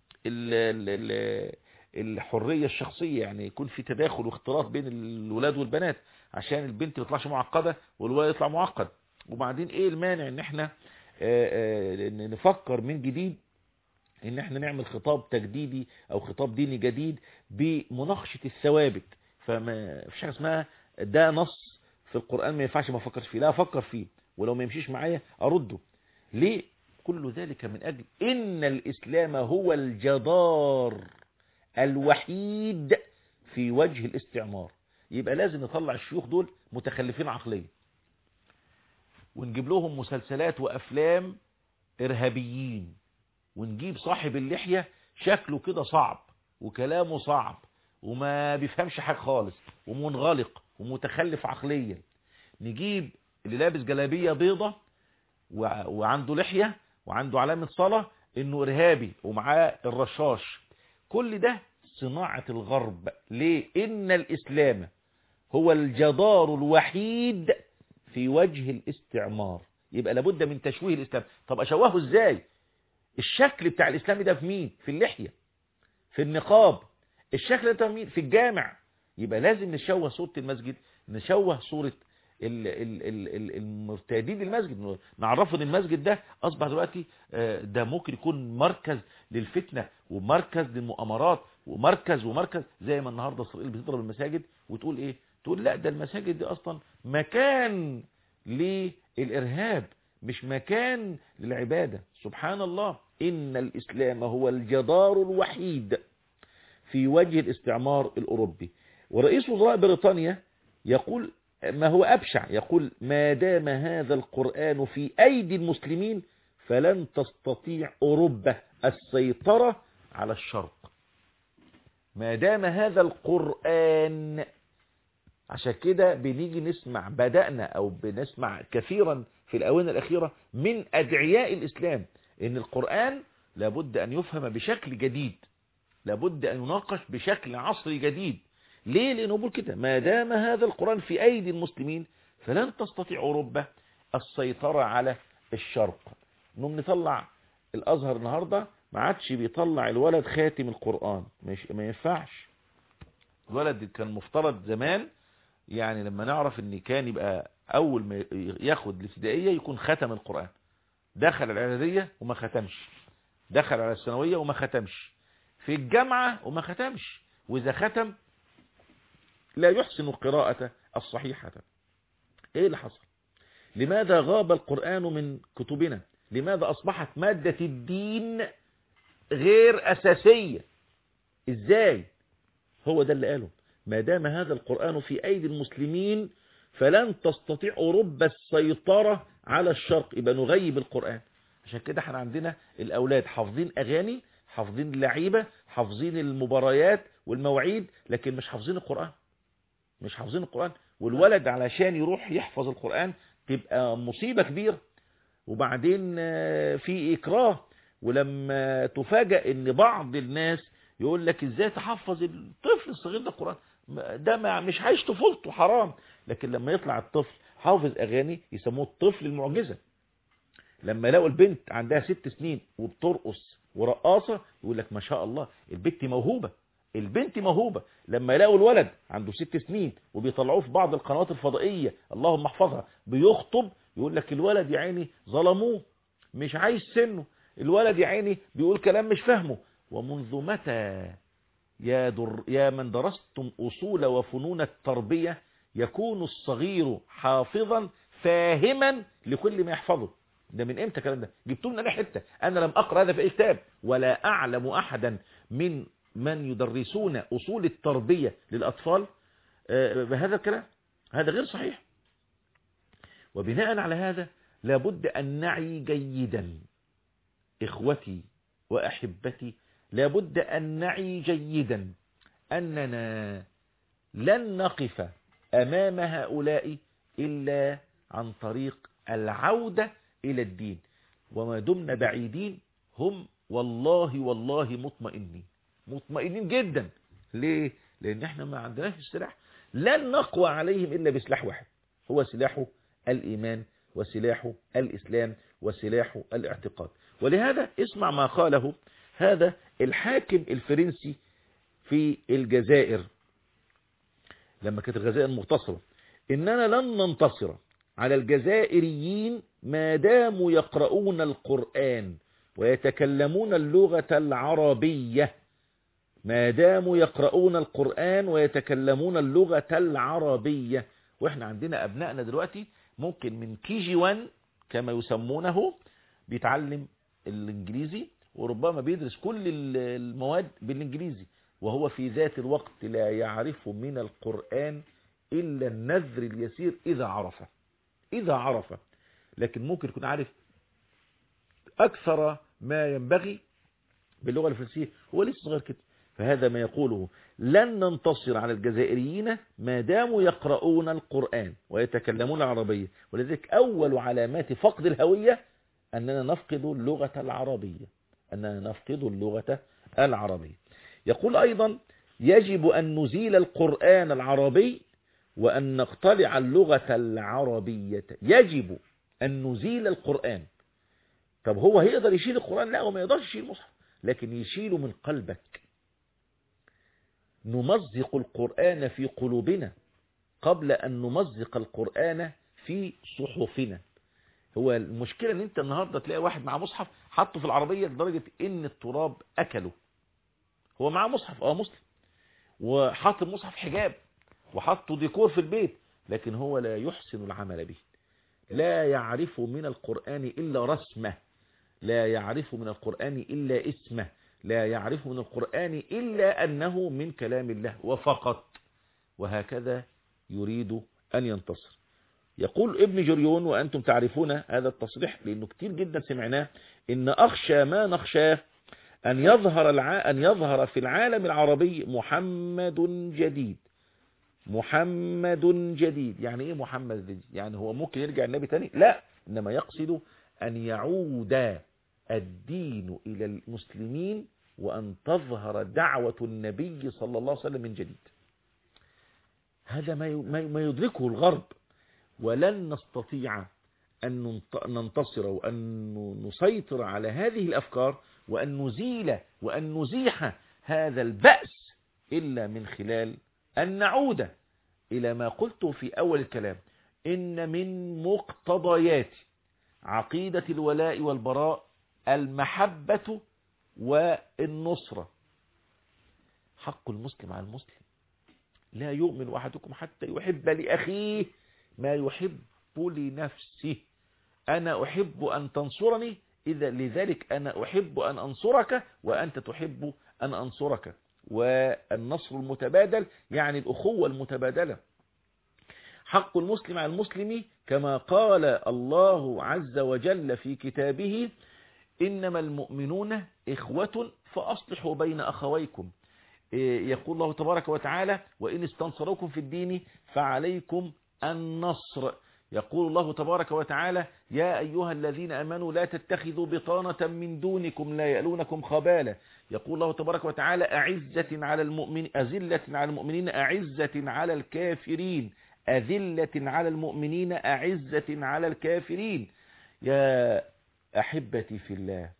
Speaker 1: الحرية الشخصية، يعني يكون في تداخل واختلاط بين الولاد والبنات عشان البنت ما تطلعش معقدة والولد يطلع معقد. وبعدين ايه المانع ان احنا آآ آآ نفكر من جديد ان احنا نعمل خطاب تجديدي او خطاب ديني جديد بمناقشة الثوابت. فما فيش حاجة اسمها ده نص في القرآن ما ينفعش ما افكرش فيه، لا افكر فيه، ولو ما يمشيش معايا ارده. ليه؟ كل ذلك من اجل ان الاسلام هو الجدار الوحيد في وجه الاستعمار. يبقى لازم نطلع الشيوخ دول متخلفين عقليا. ونجيب لهم مسلسلات وأفلام إرهابيين، ونجيب صاحب اللحية شكله كده صعب وكلامه صعب وما بيفهمش حاجة خالص ومنغلق ومتخلف عقليا، نجيب اللي لابس جلابية بيضة وعنده لحية وعنده علامة صلاة انه ارهابي ومعاه الرشاش. كل ده صناعة الغرب. ليه؟ ان الاسلام هو الجدار الوحيد في وجه الاستعمار. يبقى لابد من تشويه الاسلام. طب اشوهه ازاي؟ الشكل بتاع الاسلام ده في مين؟ في اللحية، في النقاب. الشكل ده في مين؟ في الجامع. يبقى لازم نشوه صورة المسجد، نشوه صورة المرتادين المسجد، نعرفوا ان المسجد ده اصبح دلوقتي ده ممكن يكون مركز للفتنة ومركز للمؤامرات ومركز ومركز، زي ما النهارده اسرائيل بتضرب المساجد وتقول ايه؟ تقول لا ده المساجد دي اصلا مكان للارهاب مش مكان للعبادة. سبحان الله. ان الاسلام هو الجدار الوحيد في وجه الاستعمار الاوروبي. ورئيس وزراء بريطانيا يقول ما هو أبشع، يقول ما دام هذا القرآن في أيدي المسلمين فلن تستطيع أوروبا السيطرة على الشرق. ما دام هذا القرآن. عشان كده بنيجي نسمع، بدأنا أو بنسمع كثيرا في الآونة الأخيرة من أدعياء الإسلام إن القرآن لابد أن يفهم بشكل جديد، لابد أن يناقش بشكل عصري جديد. ليه؟ لأنه بيقول كده ما دام هذا القرآن في أيدي المسلمين فلن تستطيع أوروبا السيطرة على الشرق. نقوم نطلع الأزهر النهاردة ما عادش بيطلع الولد خاتم القرآن، مش ما ينفعش. الولد كان مفترض زمان يعني لما نعرف ان كان يبقى أول ما ياخد الابتدائية يكون ختم القرآن، دخل الإعدادية وما ختمش، دخل على الثانوية وما ختمش، في الجامعة وما ختمش، وإذا ختم لا يحسن القراءة الصحيحة. ايه اللي حصل؟ لماذا غاب القرآن من كتبنا؟ لماذا اصبحت مادة الدين غير اساسية؟ ازاي؟ هو ده اللي قاله ما دام هذا القرآن في ايدي المسلمين فلن تستطيع اوروبا السيطرة على الشرق. يبقى نغيب القرآن. عشان كده احنا عندنا الاولاد حافظين اغاني، حافظين اللعيبة، حافظين المباريات والمواعيد، لكن مش حافظين القرآن، مش حافظين القرآن. والولد علشان يروح يحفظ القرآن تبقى مصيبة كبيرة. وبعدين في إكراه. ولما تفاجأ ان بعض الناس يقول لك ازاي تحفظ الطفل الصغير ده القرآن، ده ما مش عايش طفولته، حرام. لكن لما يطلع الطفل حافظ اغاني يسموه الطفل المعجزة. لما يلاقوا البنت عندها ست سنين وبترقص ورقاصة يقول لك ما شاء الله البنت موهوبة، البنت موهوبة. لما يلاقوا الولد عنده ست سنين وبيطلعوه في بعض القنوات الفضائية اللهم احفظها بيخطب يقول لك الولد يا عيني ظلموه، مش عايش سنه، الولد يا عيني بيقول كلام مش فاهمه. ومنذ متى يا, در يا من درستم أصول وفنون التربية يكون الصغير حافظا فاهما لكل ما يحفظه؟ ده من امتى الكلام ده؟ جبتوا لنا حته. انا لم اقرا هذا في اي كتاب ولا اعلم احدا من من يدرسون اصول التربيه للاطفال بهذا الكلام. هذا غير صحيح. وبناء على هذا لابد ان نعي جيدا اخوتي واحبتي، لابد ان نعي جيدا اننا لن نقف امام هؤلاء الا عن طريق العودة الى الدين. وما دمنا بعيدين هم والله والله مطمئنين، مطمئنين جدا. ليه؟ لان احنا ما عندناش السلاح، لن نقوى عليهم الا بسلاح واحد، هو سلاح الايمان وسلاح الاسلام وسلاح الاعتقاد. ولهذا اسمع ما قاله هذا الحاكم الفرنسي في الجزائر لما كانت الجزائر مغتصبة: اننا لن ننتصر على الجزائريين ما داموا يقرؤون القرآن ويتكلمون اللغة العربية، ما داموا يقرؤون القرآن ويتكلمون اللغة العربية. واحنا عندنا ابنائنا دلوقتي ممكن من كي جي وان كما يسمونه بيتعلم الانجليزي وربما بيدرس كل المواد بالانجليزي، وهو في ذات الوقت لا يعرف من القرآن إلا النذر اليسير إذا عرفه، إذا عرفه. لكن ممكن يكون عارف أكثر ما ينبغي باللغة الفرنسية، هو لسه صغير كده. فهذا ما يقوله: لن ننتصر على الجزائريين ما داموا يقرؤون القرآن ويتكلمون العربية. ولذلك أول علامات فقد الهوية أننا نفقد اللغة العربية، أننا نفقد اللغة العربية. يقول أيضا: يجب أن نزيل القرآن العربي وأن نقتلع اللغة العربية. يجب أن نزيل القرآن. طب هو هيقدر يشيل القرآن؟ لا، هو ما يقدرش يشيل المصحف، لكن يشيله من قلبك. نمزق القرآن في قلوبنا قبل أن نمزق القرآن في صحفنا. هو المشكلة ان انت النهاردة تلاقي واحد مع مصحف حطه في العربية لدرجة ان التراب اكله. هو معاه مصحف، اه مسلم، وحط المصحف حجاب وحطه ديكور في البيت، لكن هو لا يحسن العمل به. لا يعرف من القرآن إلا رسمه، لا يعرف من القرآن إلا اسمه، لا يعرف من القرآن إلا أنه من كلام الله وفقط. وهكذا يريد أن ينتصر. يقول ابن جريون، وأنتم تعرفون هذا التصريح لأنه كتير جدا سمعناه: إن أخشى ما نخشاه أن يظهر الع... أن يظهر في العالم العربي محمد جديد. محمد جديد يعني إيه محمد جديد؟ يعني هو ممكن يرجع النبي تاني؟ لا، إنما يقصد أن يعود الدين إلى المسلمين وأن تظهر دعوة النبي صلى الله عليه وسلم من جديد. هذا ما يدركه الغرب، ولن نستطيع أن ننتصر وأن نسيطر على هذه الأفكار وأن نزيل وأن نزيح هذا البأس إلا من خلال أن نعود إلى ما قلت في أول الكلام: إن من مقتضيات عقيدة الولاء والبراء المحبة والنصرة. حق المسلم على المسلم. لا يؤمن أحدكم حتى يحب لأخيه ما يحب لنفسه. أنا أحب أن تنصرني، إذا لذلك أنا أحب أن أنصرك وأنت تحب أن أنصرك. والنصر المتبادل يعني الأخوة المتبادلة. حق المسلم على المسلم كما قال الله عز وجل في كتابه: إنما المؤمنون إخوة فأصلحوا بين أخويكم. يقول الله تبارك وتعالى: وإن استنصروكم في الدين فعليكم النصر. يقول الله تبارك وتعالى: يا أيها الذين آمنوا لا تتخذوا بطانة من دونكم لا يألونكم خبالا. يقول الله تبارك وتعالى: أعزة على المؤمنين أذلة على المؤمنين أعزة على الكافرين. أذلة على المؤمنين أعزة على الكافرين. يا أحبتي في الله،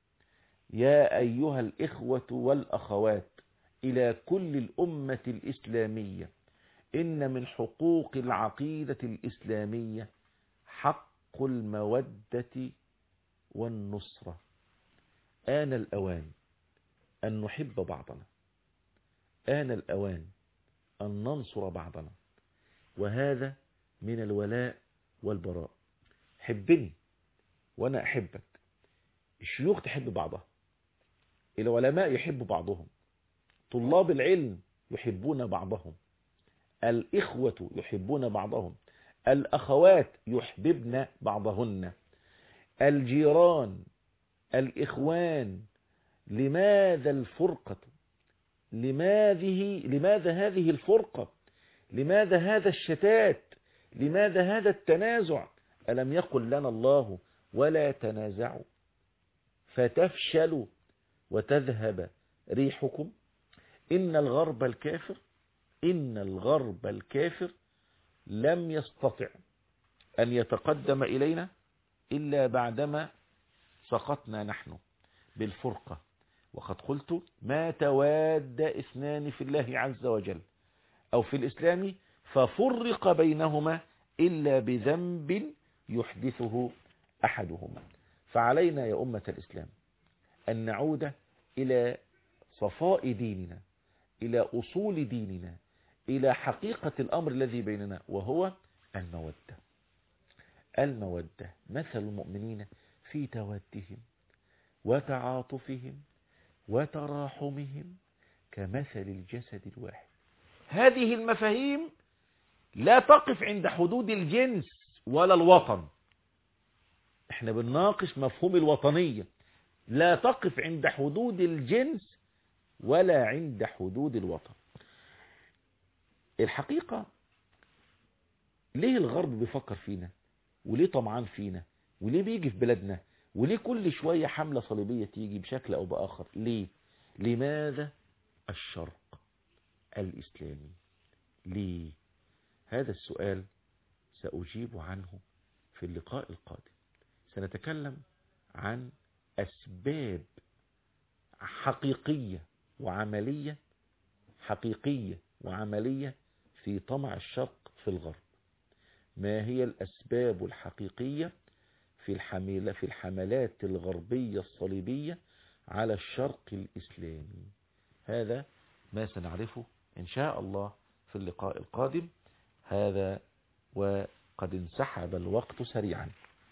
Speaker 1: يا أيها الإخوة والأخوات إلى كل الأمة الإسلامية، إن من حقوق العقيدة الإسلامية حق المودة والنصرة. آن الأوان أن نحب بعضنا، آن الأوان أن ننصر بعضنا، وهذا من الولاء والبراء. حبني وأنا أحبك. الشيوخ تحب بعضها، العلماء يحب بعضهم، طلاب العلم يحبون بعضهم، الإخوة يحبون بعضهم، الأخوات يحببن بعضهن، الجيران، الإخوان. لماذا الفرقة؟ لماذا لماذا هذه الفرقة؟ لماذا هذا الشتات؟ لماذا هذا التنازع؟ ألم يقل لنا الله: ولا تنازعوا فتفشلوا وتذهب ريحكم؟ إن الغرب الكافر إن الغرب الكافر لم يستطع أن يتقدم إلينا إلا بعدما سقطنا نحن بالفرقة. وقد قلت: ما تواد اثنان في الله عز وجل أو في الإسلام ففرق بينهما إلا بذنب يحدثه أحدهما. فعلينا يا أمة الإسلام أن نعود إلى صفاء ديننا، إلى أصول ديننا، إلى حقيقة الأمر الذي بيننا، وهو المودة. المودة مثل المؤمنين في تودهم وتعاطفهم وتراحمهم كمثل الجسد الواحد. هذه المفاهيم لا تقف عند حدود الجنس ولا الوطن، احنا بنناقش مفهوم الوطنية، لا تقف عند حدود الجنس ولا عند حدود الوطن. الحقيقة ليه الغرب بيفكر فينا، وليه طمعان فينا، وليه بيجي في بلادنا، وليه كل شوية حملة صليبية تيجي بشكل او بآخر؟ ليه؟ لماذا الشرق الإسلامي؟ ليه؟ هذا السؤال سأجيب عنه في اللقاء القادم. سنتكلم عن أسباب حقيقية وعملية حقيقية وعملية في طمع الشرق في الغرب. ما هي الأسباب الحقيقية في الحملة في الحملات الغربية الصليبية على الشرق الإسلامي؟ هذا ما سنعرفه إن شاء الله في اللقاء القادم. هذا وقد انسحب الوقت سريعا،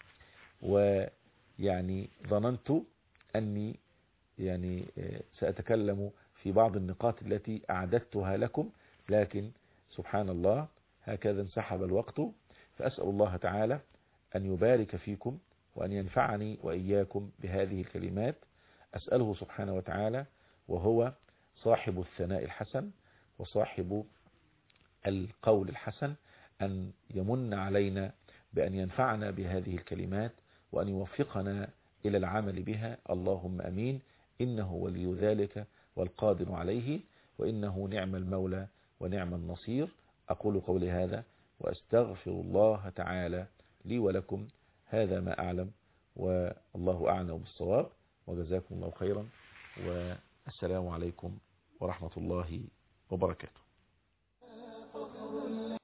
Speaker 1: ويعني ظننت أني يعني سأتكلم في بعض النقاط التي أعددتها لكم، لكن سبحان الله هكذا انسحب الوقت. فأسأل الله تعالى أن يبارك فيكم وأن ينفعني وإياكم بهذه الكلمات. أسأله سبحانه وتعالى وهو صاحب الثناء الحسن وصاحب القول الحسن أن يمن علينا بأن ينفعنا بهذه الكلمات وأن يوفقنا إلى العمل بها. اللهم أمين، إنه ولي ذلك والقادر عليه، وإنه نعم المولى ونعم النصير. أقول قولي هذا وأستغفر الله تعالى لي ولكم. هذا ما أعلم، والله أعلم بالصواب، وجزاكم الله خيرا، والسلام عليكم ورحمة الله وبركاته.